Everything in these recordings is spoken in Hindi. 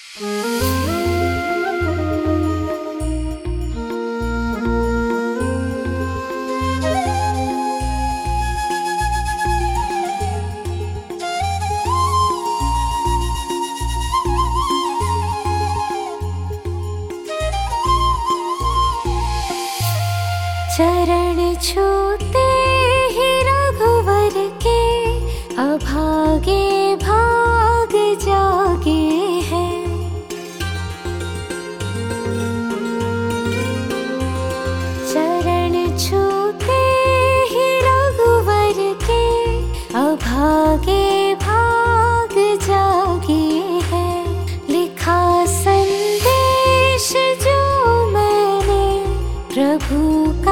चरण छूते ही रघुवर के अभागे भाग जागे हैं। चरण छूते ही रघुवर के अभागे भाग जागे हैं। लिखा संदेश जो मैंने प्रभु का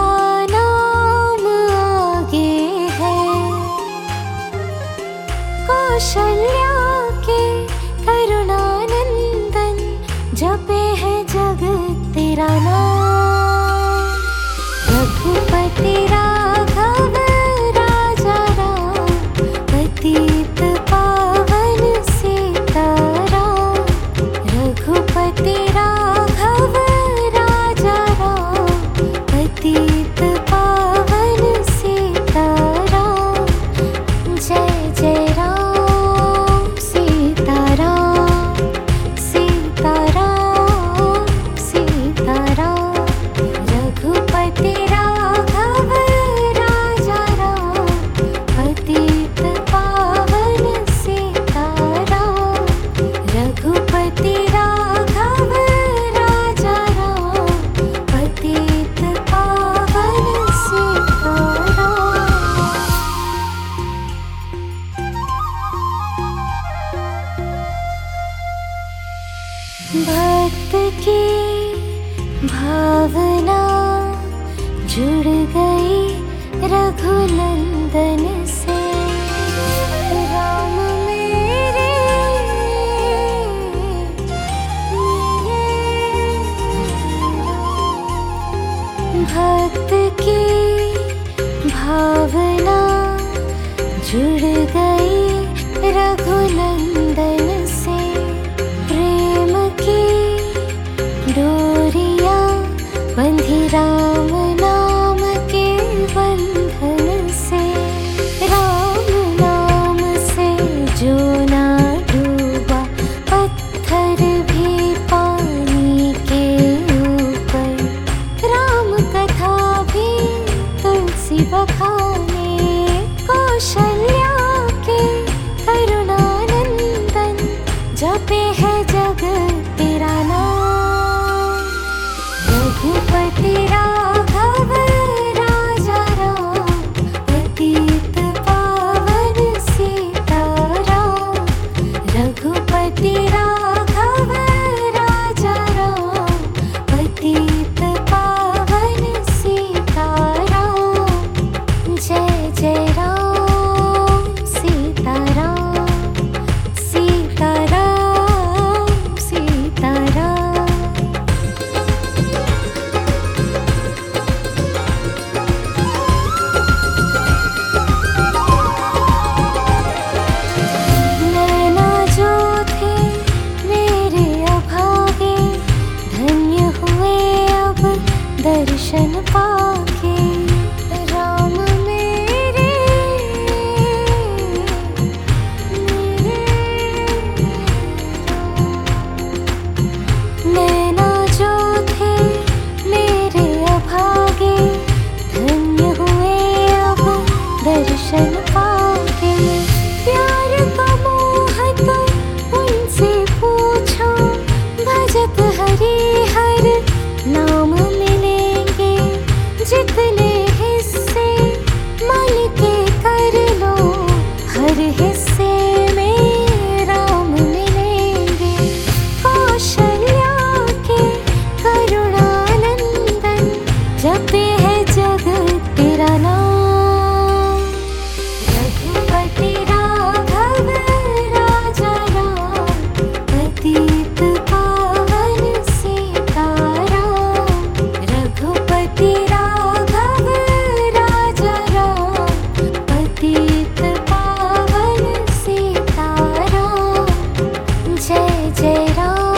कौशल्या के करुणानंदन जपे है जगत तेरा नाम। रघुपति राघव राजा राम, पतित पावन सीताराम। रघुपति राघव राजा राम, पतित पावन सीताराम। जय जय राम भक्त की भावना जुड़ गई रघुनंदन से। राम मेरे भक्त की भावना जुड़ गई रघुनंदन से। डोरिया बंधी राम नाम के बंधन से। राम नाम से जो ना डूबा, पत्थर भी पानी के ऊपर। राम कथा भी तुलसी बखाने। कौशल्या के करुणानंदन जपे है जगत तेरा नाम। रघुपति राघव राजा राम, पतित पावन सीताराम। रघुपति राघव राजा राम, पतित पावन सीताराम। जय जय राम सीताराम, सीताराम सीताराम। दर्शन पाके राम मेरे नैना जो थे मेरे अभागे। धन्य हुए अब दर्शन पाके। प्यार का मोह तो उनसे पूछो, भजत हरि हर नाम मिलेंगे। जितने हिस्से मन के कर लो, हर हिस्से में राम मिलेंगे। कौशल्या के करुणानंदन जपे है जगत तेरा नाम। रघुपति राघव राजा राम, पतित पावन सीताराम। रघुपति राघव राजा राम, पतित पावन सीताराम। जय जय राम।